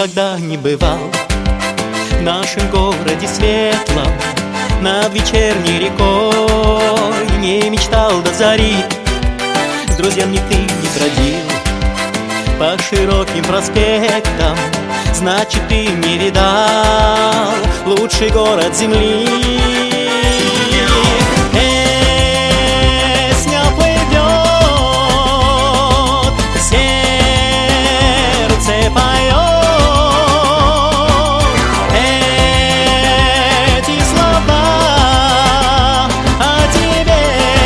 никогда не бывал в нашем городе светлом, над вечерней рекой не мечтал до зари, с друзьями ты не бродил по широким проспектам, значит, ты не видал лучший город земли. Песня плывет, сердце поет эти слова о тебе,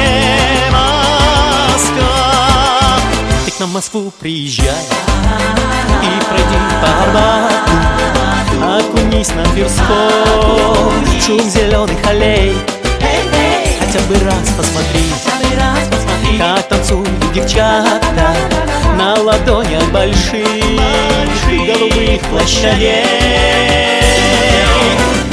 Москва. Ты к нам в Москву приезжай и пройди по Арбату, окунись на Тверской, шум зеленых аллей. Хотя бы раз посмотри, как танцуют девчата на ладонях больших голубых площадей.